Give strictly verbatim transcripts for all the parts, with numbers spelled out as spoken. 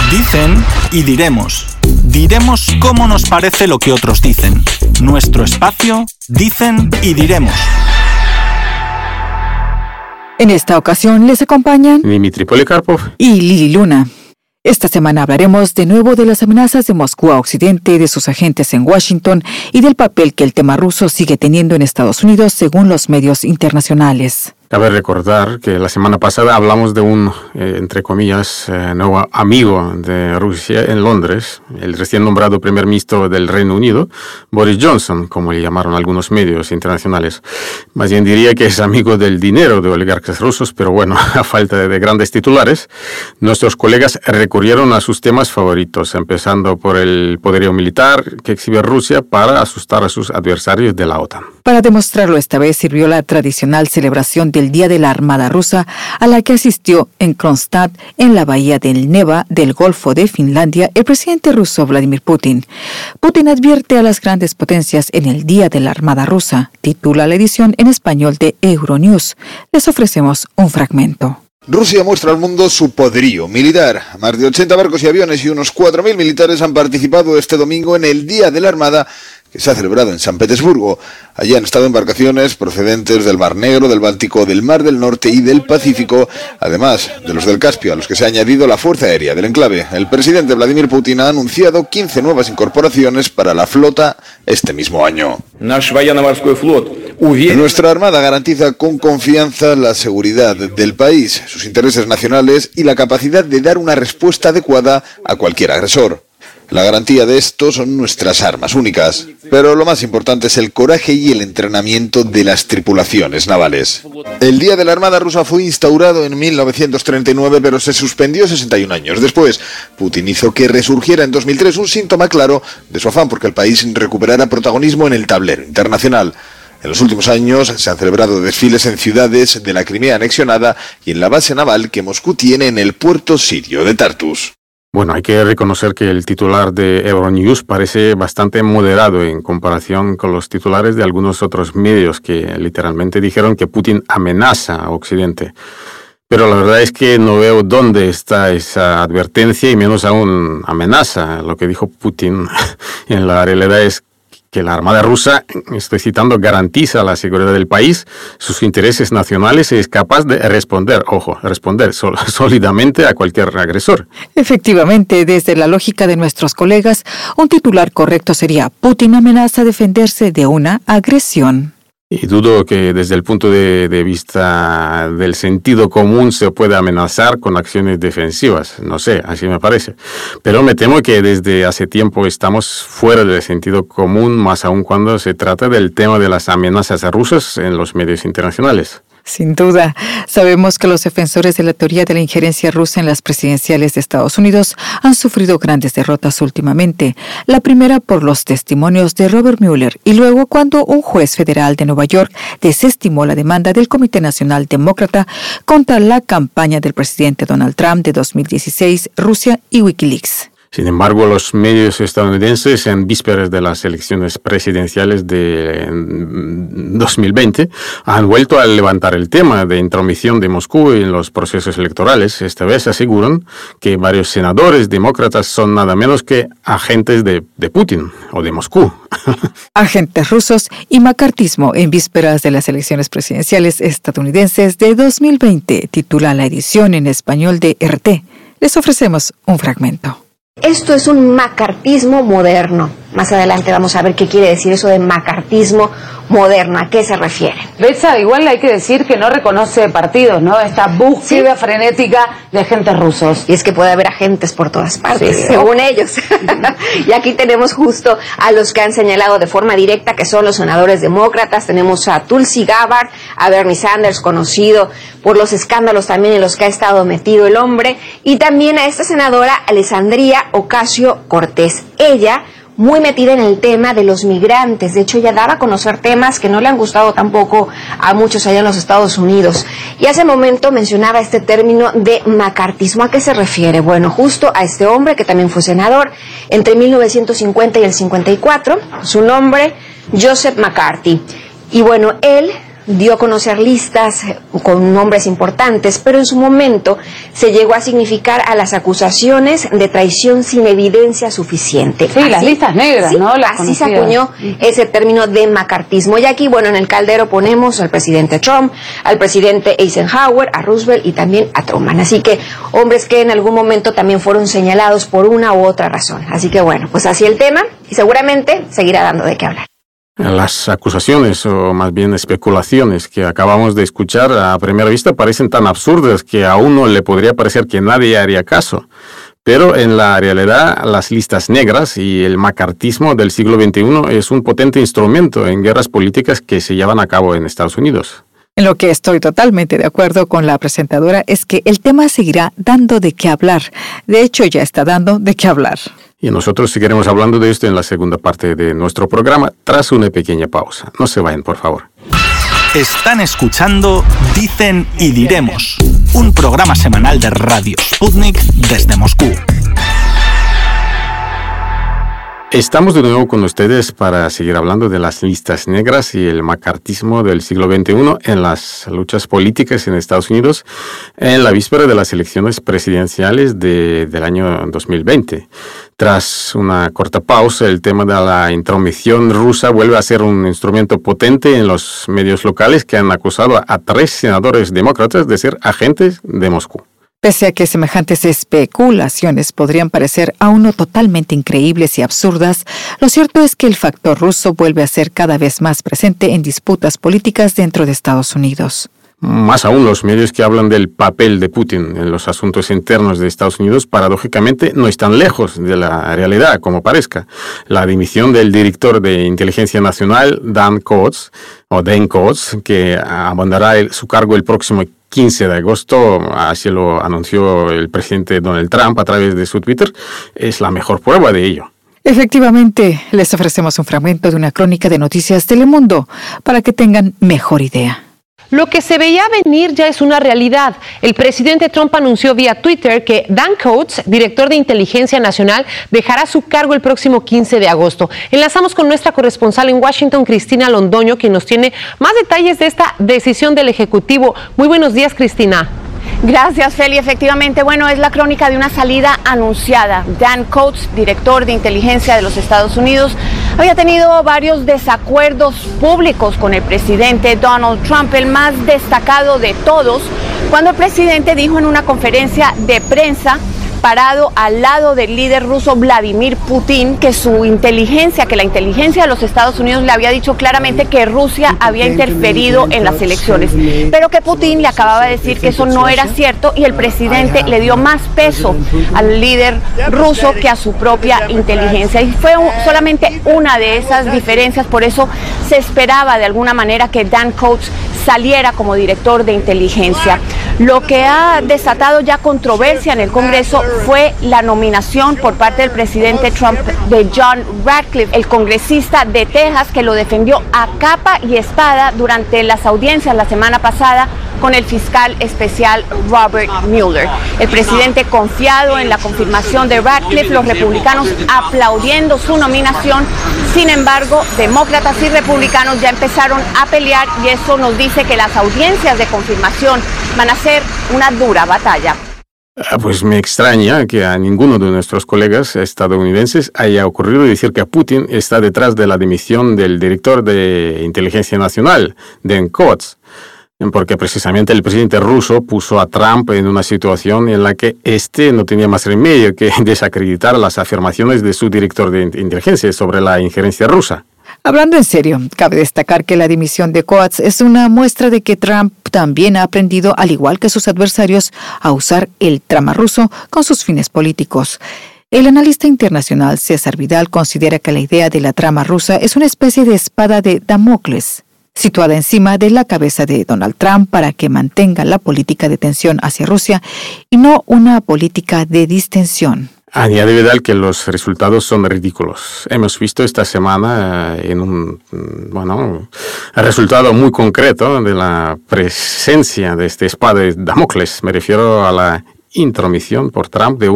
Dicen y diremos. Diremos cómo nos parece lo que otros dicen. Nuestro espacio, dicen y diremos. En esta ocasión les acompañan Dmitry Polikarpov y Lili Luna. Esta semana hablaremos de nuevo de las amenazas de Moscú a Occidente, de sus agentes en Washington y del papel que el tema ruso sigue teniendo en Estados Unidos según los medios internacionales. Cabe recordar que la semana pasada hablamos de un, eh, entre comillas, eh, nuevo amigo de Rusia en Londres, el recién nombrado primer ministro del Reino Unido, Boris Johnson, como le llamaron algunos medios internacionales. Más bien diría que es amigo del dinero de oligarcas rusos, pero bueno, a falta de, de grandes titulares, nuestros colegas recurrieron a sus temas favoritos, empezando por el poderío militar que exhibe Rusia para asustar a sus adversarios de la OTAN. Para demostrarlo, esta vez sirvió la tradicional celebración del Día de la Armada Rusa, a la que asistió en Kronstadt, en la bahía del Neva del Golfo de Finlandia, el presidente ruso Vladimir Putin. Putin advierte a las grandes potencias en el Día de la Armada Rusa, titula la edición en español de Euronews. Les ofrecemos un fragmento. Rusia muestra al mundo su poderío militar. Más de ochenta barcos y aviones y unos cuatro mil militares han participado este domingo en el Día de la Armada, que se ha celebrado en San Petersburgo. Allí han estado embarcaciones procedentes del Mar Negro, del Báltico, del Mar del Norte y del Pacífico, además de los del Caspio, a los que se ha añadido la Fuerza Aérea del enclave. El presidente Vladimir Putin ha anunciado quince nuevas incorporaciones para la flota este mismo año. Nuestra Armada garantiza con confianza la seguridad del país, sus intereses nacionales y la capacidad de dar una respuesta adecuada a cualquier agresor. La garantía de esto son nuestras armas únicas, pero lo más importante es el coraje y el entrenamiento de las tripulaciones navales. El Día de la Armada Rusa fue instaurado en mil novecientos treinta y nueve, pero se suspendió sesenta y un años después. Putin hizo que resurgiera en dos mil tres, un síntoma claro de su afán porque el país recuperara protagonismo en el tablero internacional. En los últimos años se han celebrado desfiles en ciudades de la Crimea anexionada y en la base naval que Moscú tiene en el puerto sirio de Tartus. Bueno, hay que reconocer que el titular de Euronews parece bastante moderado en comparación con los titulares de algunos otros medios que literalmente dijeron que Putin amenaza a Occidente. Pero la verdad es que no veo dónde está esa advertencia y menos aún amenaza. Lo que dijo Putin en la realidad es que la Armada rusa, estoy citando, garantiza la seguridad del país, sus intereses nacionales y es capaz de responder, ojo, responder sol- sólidamente a cualquier agresor. Efectivamente, desde la lógica de nuestros colegas, un titular correcto sería: Putin amenaza defenderse de una agresión. Y dudo que desde el punto de, de vista del sentido común se pueda amenazar con acciones defensivas. No sé, así me parece. Pero me temo que desde hace tiempo estamos fuera del sentido común, más aún cuando se trata del tema de las amenazas rusas en los medios internacionales. Sin duda, sabemos que los defensores de la teoría de la injerencia rusa en las presidenciales de Estados Unidos han sufrido grandes derrotas últimamente. La primera por los testimonios de Robert Mueller y luego cuando un juez federal de Nueva York desestimó la demanda del Comité Nacional Demócrata contra la campaña del presidente Donald Trump de dos mil dieciséis, Rusia y Wikileaks. Sin embargo, los medios estadounidenses, en vísperas de las elecciones presidenciales de dos mil veinte, han vuelto a levantar el tema de intromisión de Moscú en los procesos electorales. Esta vez aseguran que varios senadores demócratas son nada menos que agentes de, de Putin o de Moscú. Agentes rusos y macartismo en vísperas de las elecciones presidenciales estadounidenses de dos mil veinte, titula la edición en español de R T. Les ofrecemos un fragmento. Esto es un macartismo moderno. Más adelante vamos a ver qué quiere decir eso de macartismo moderno, a qué se refiere. Betsa, igual hay que decir que no reconoce partidos, ¿no? Esta búsqueda sí. frenética de agentes rusos. Y es que puede haber agentes por todas partes, sí, según ¿no? ellos. Y aquí tenemos justo a los que han señalado de forma directa que son los senadores demócratas. Tenemos a Tulsi Gabbard, a Bernie Sanders, conocido por los escándalos también en los que ha estado metido el hombre, y también a esta senadora Alexandria Ocasio-Cortez. Ella muy metida en el tema de los migrantes. De hecho, ella daba a conocer temas que no le han gustado tampoco a muchos allá en los Estados Unidos. Y hace momento mencionaba este término de macartismo. ¿A qué se refiere? Bueno, justo a este hombre que también fue senador entre mil novecientos cincuenta y el cincuenta y cuatro. Su nombre, Joseph McCarthy. Y bueno, él dio a conocer listas con nombres importantes, pero en su momento se llegó a significar a las acusaciones de traición sin evidencia suficiente. Sí, así, las listas negras, sí, ¿no? Las así conocidas. se acuñó ese término de macartismo. Y aquí, bueno, en el caldero ponemos al presidente Trump, al presidente Eisenhower, a Roosevelt y también a Truman. Así que hombres que en algún momento también fueron señalados por una u otra razón. Así que bueno, pues así el tema y seguramente seguirá dando de qué hablar. Las acusaciones, o más bien especulaciones, que acabamos de escuchar a primera vista parecen tan absurdas que a uno le podría parecer que nadie haría caso. Pero en la realidad, las listas negras y el macartismo del siglo veintiuno es un potente instrumento en guerras políticas que se llevan a cabo en Estados Unidos. En lo que estoy totalmente de acuerdo con la presentadora es que el tema seguirá dando de qué hablar. De hecho, ya está dando de qué hablar. Y nosotros seguiremos hablando de esto en la segunda parte de nuestro programa, tras una pequeña pausa. No se vayan, por favor. Están escuchando Dicen y Diremos, un programa semanal de Radio Sputnik desde Moscú. Estamos de nuevo con ustedes para seguir hablando de las listas negras y el macartismo del siglo veintiuno en las luchas políticas en Estados Unidos en la víspera de las elecciones presidenciales de, del año dos mil veinte. Tras una corta pausa, el tema de la intromisión rusa vuelve a ser un instrumento potente en los medios locales que han acusado a tres senadores demócratas de ser agentes de Moscú. Pese a que semejantes especulaciones podrían parecer a uno totalmente increíbles y absurdas, lo cierto es que el factor ruso vuelve a ser cada vez más presente en disputas políticas dentro de Estados Unidos. Más aún, los medios que hablan del papel de Putin en los asuntos internos de Estados Unidos, paradójicamente, no están lejos de la realidad, como parezca. La dimisión del director de Inteligencia Nacional, Dan Coats, o Dan Coats, que abandonará el, su cargo el próximo quince de agosto, así lo anunció el presidente Donald Trump a través de su Twitter, es la mejor prueba de ello. Efectivamente, les ofrecemos un fragmento de una crónica de noticias de Telemundo para que tengan mejor idea. Lo que se veía venir ya es una realidad. El presidente Trump anunció vía Twitter que Dan Coats, director de Inteligencia Nacional, dejará su cargo el próximo quince de agosto. Enlazamos con nuestra corresponsal en Washington, Cristina Londoño, quien nos tiene más detalles de esta decisión del Ejecutivo. Muy buenos días, Cristina. Gracias, Feli. Efectivamente, bueno, es la crónica de una salida anunciada. Dan Coats, director de inteligencia de los Estados Unidos, había tenido varios desacuerdos públicos con el presidente Donald Trump, el más destacado de todos, cuando el presidente dijo en una conferencia de prensa, parado al lado del líder ruso Vladimir Putin, que su inteligencia, que la inteligencia de los Estados Unidos le había dicho claramente que Rusia había interferido en las elecciones, pero que Putin le acababa de decir que eso no era cierto y el presidente le dio más peso al líder ruso que a su propia inteligencia. Y fue un, solamente una de esas diferencias, por eso se esperaba de alguna manera que Dan Coats saliera como director de inteligencia. Lo que ha desatado ya controversia en el Congreso fue la nominación por parte del presidente Trump de John Ratcliffe, el congresista de Texas que lo defendió a capa y espada durante las audiencias la semana pasada con el fiscal especial Robert Mueller. El presidente confiado en la confirmación de Ratcliffe, los republicanos aplaudiendo su nominación. Sin embargo, demócratas y republicanos ya empezaron a pelear y eso nos dice que las audiencias de confirmación van a ser una dura batalla. Pues me extraña que a ninguno de nuestros colegas estadounidenses haya ocurrido decir que Putin está detrás de la dimisión del director de Inteligencia Nacional, Dan Coats, porque precisamente el presidente ruso puso a Trump en una situación en la que éste no tenía más remedio que desacreditar las afirmaciones de su director de inteligencia sobre la injerencia rusa. Hablando en serio, cabe destacar que la dimisión de Coats es una muestra de que Trump también ha aprendido, al igual que sus adversarios, a usar el trama ruso con sus fines políticos. El analista internacional César Vidal considera que la idea de la trama rusa es una especie de espada de Damocles, situada encima de la cabeza de Donald Trump para que mantenga la política de tensión hacia Rusia y no una política de distensión. Añade Vidal que los resultados son ridículos. Hemos visto esta semana eh, en un bueno, resultado muy concreto de la presencia de esta espada de Damocles. Me refiero a la intromisión por Trump de una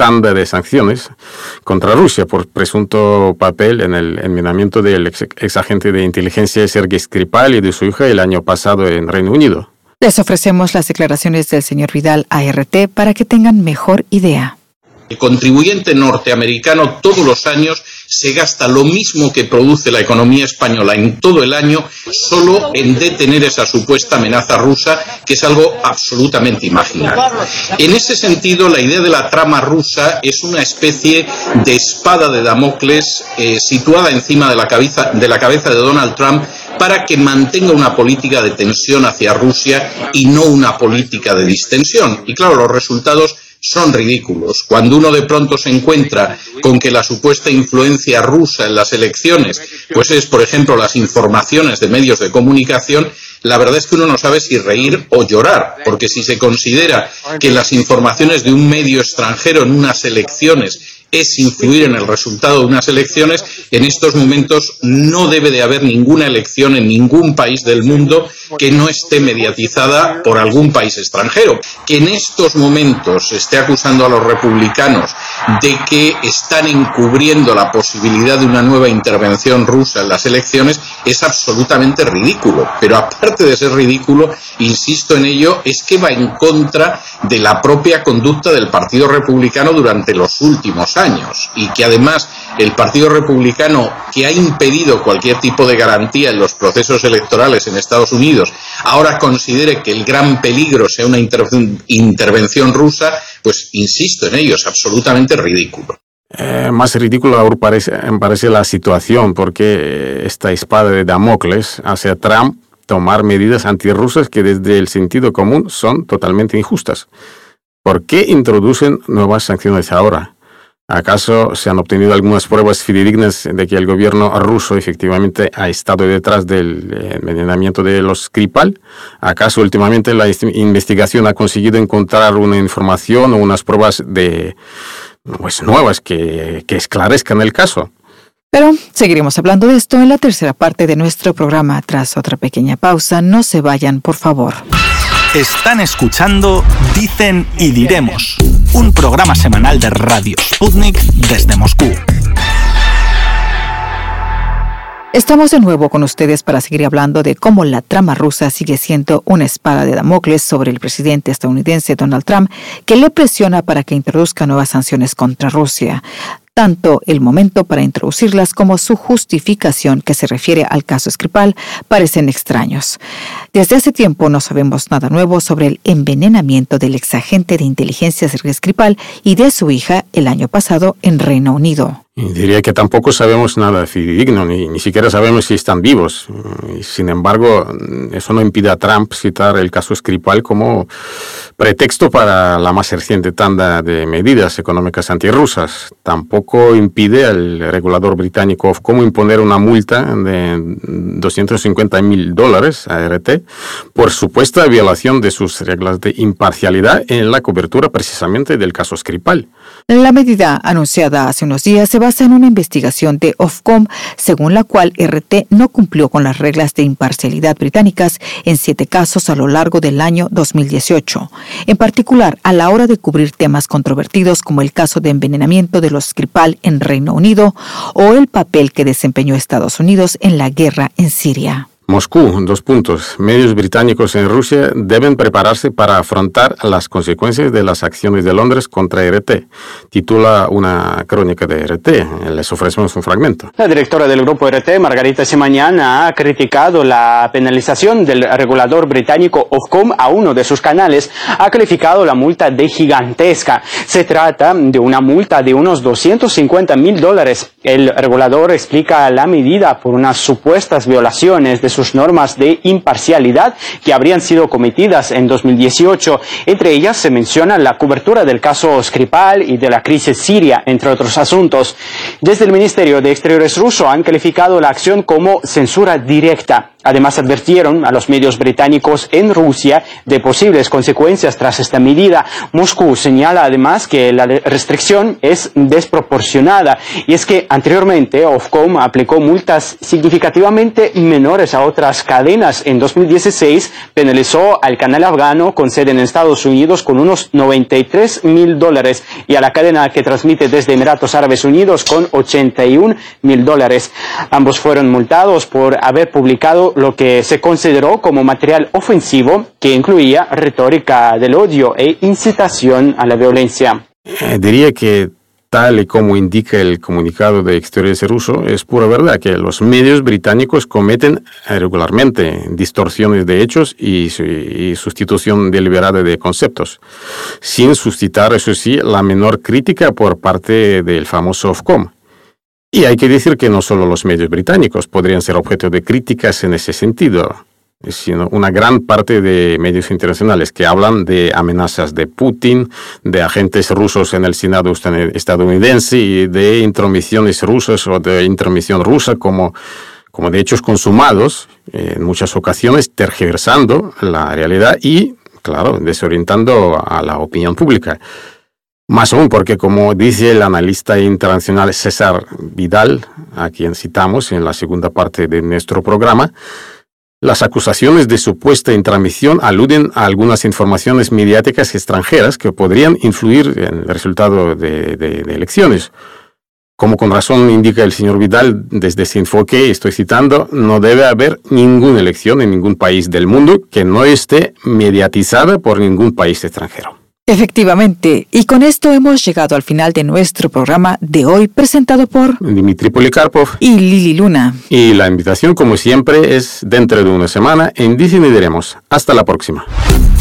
tanda de sanciones contra Rusia por presunto papel en el envenenamiento del ex, ex agente de inteligencia Sergei Skripal y de su hija el año pasado en Reino Unido. Les ofrecemos las declaraciones del señor Vidal a R T para que tengan mejor idea. El contribuyente norteamericano todos los años se gasta lo mismo que produce la economía española en todo el año solo en detener esa supuesta amenaza rusa, que es algo absolutamente imaginario. En ese sentido, la idea de la trama rusa es una especie de espada de Damocles eh, situada encima de la cabeza, de la cabeza de Donald Trump para que mantenga una política de tensión hacia Rusia y no una política de distensión. Y claro, los resultados son ridículos. Cuando uno de pronto se encuentra con que la supuesta influencia rusa en las elecciones, pues es, por ejemplo, las informaciones de medios de comunicación, la verdad es que uno no sabe si reír o llorar, porque si se considera que las informaciones de un medio extranjero en unas elecciones es influir en el resultado de unas elecciones, en estos momentos no debe de haber ninguna elección en ningún país del mundo que no esté mediatizada por algún país extranjero. Que en estos momentos se esté acusando a los republicanos de que están encubriendo la posibilidad de una nueva intervención rusa en las elecciones es absolutamente ridículo. Pero aparte de ser ridículo, insisto en ello, es que va en contra de la propia conducta del Partido Republicano durante los últimos años, y que además el Partido Republicano, que ha impedido cualquier tipo de garantía en los procesos electorales en Estados Unidos, ahora considere que el gran peligro sea una inter- intervención rusa, pues insisto en ello, es absolutamente ridículo. Eh, más ridículo aún parece, me parece la situación, porque esta espada de Damocles hace a Trump tomar medidas antirrusas que desde el sentido común son totalmente injustas. ¿Por qué introducen nuevas sanciones ahora? ¿Acaso se han obtenido algunas pruebas fidedignas de que el gobierno ruso efectivamente ha estado detrás del envenenamiento de los Skripal? ¿Acaso últimamente la investigación ha conseguido encontrar una información o unas pruebas de, pues, nuevas que, que esclarezcan el caso? Pero seguiremos hablando de esto en la tercera parte de nuestro programa. Tras otra pequeña pausa, no se vayan, por favor. Están escuchando Dicen y Diremos, un programa semanal de Radio Sputnik desde Moscú. Estamos de nuevo con ustedes para seguir hablando de cómo la trama rusa sigue siendo una espada de Damocles sobre el presidente estadounidense Donald Trump, que le presiona para que introduzca nuevas sanciones contra Rusia. Tanto el momento para introducirlas como su justificación, que se refiere al caso Skripal, parecen extraños. Desde hace tiempo no sabemos nada nuevo sobre el envenenamiento del exagente de inteligencia Sergei Skripal y de su hija el año pasado en Reino Unido. Y diría que tampoco sabemos nada fidedigno, ni, ni siquiera sabemos si están vivos. Sin embargo, eso no impide a Trump citar el caso Skripal como pretexto para la más reciente tanda de medidas económicas antirrusas. Tampoco impide al regulador británico Ofcom imponer una multa de doscientos cincuenta mil dólares a R T por supuesta violación de sus reglas de imparcialidad en la cobertura precisamente del caso Skripal. La medida anunciada hace unos días se basa en una investigación de Ofcom, según la cual R T no cumplió con las reglas de imparcialidad británicas en siete casos a lo largo del año dos mil dieciocho. En particular, a la hora de cubrir temas controvertidos como el caso de envenenamiento de los Skripal en Reino Unido o el papel que desempeñó Estados Unidos en la guerra en Siria. Moscú, dos puntos. Medios británicos en Rusia deben prepararse para afrontar las consecuencias de las acciones de Londres contra R T. Titula una crónica de R T. Les ofrecemos un fragmento. La directora del grupo R T, Margarita Simonyan, ha criticado la penalización del regulador británico Ofcom a uno de sus canales. Ha calificado la multa de gigantesca. Se trata de una multa de unos doscientos cincuenta mil dólares. El regulador explica la medida por unas supuestas violaciones de sus normas de imparcialidad que habrían sido cometidas en dos mil dieciocho. Entre ellas se menciona la cobertura del caso Skripal y de la crisis siria, entre otros asuntos. Desde el Ministerio de Exteriores ruso han calificado la acción como censura directa. Además, advirtieron a los medios británicos en Rusia de posibles consecuencias tras esta medida. Moscú señala además que la restricción es desproporcionada, y es que anteriormente Ofcom aplicó multas significativamente menores a otras cadenas. En dos mil dieciséis penalizó al canal afgano con sede en Estados Unidos con unos noventa y tres mil dólares y a la cadena que transmite desde Emiratos Árabes Unidos con ochenta y un mil dólares. Ambos fueron multados por haber publicado lo que se consideró como material ofensivo que incluía retórica del odio e incitación a la violencia. Eh, diría que tal y como indica el comunicado de Exteriores ruso, es pura verdad que los medios británicos cometen regularmente distorsiones de hechos y, y sustitución deliberada de conceptos, sin suscitar, eso sí, la menor crítica por parte del famoso Ofcom. Y hay que decir que no solo los medios británicos podrían ser objeto de críticas en ese sentido, sino una gran parte de medios internacionales que hablan de amenazas de Putin, de agentes rusos en el Senado estadounidense y de intromisiones rusas o de intromisión rusa como, como de hechos consumados, en muchas ocasiones tergiversando la realidad y, claro, desorientando a la opinión pública. Más aún porque, como dice el analista internacional César Vidal, a quien citamos en la segunda parte de nuestro programa, las acusaciones de supuesta intromisión aluden a algunas informaciones mediáticas extranjeras que podrían influir en el resultado de, de, de elecciones. Como con razón indica el señor Vidal, desde ese enfoque, estoy citando, no debe haber ninguna elección en ningún país del mundo que no esté mediatizada por ningún país extranjero. Efectivamente, y con esto hemos llegado al final de nuestro programa de hoy, presentado por Dmitry Polikarpov y Lili Luna. Y la invitación, como siempre, es dentro de una semana en Dicen y Diremos. Hasta la próxima.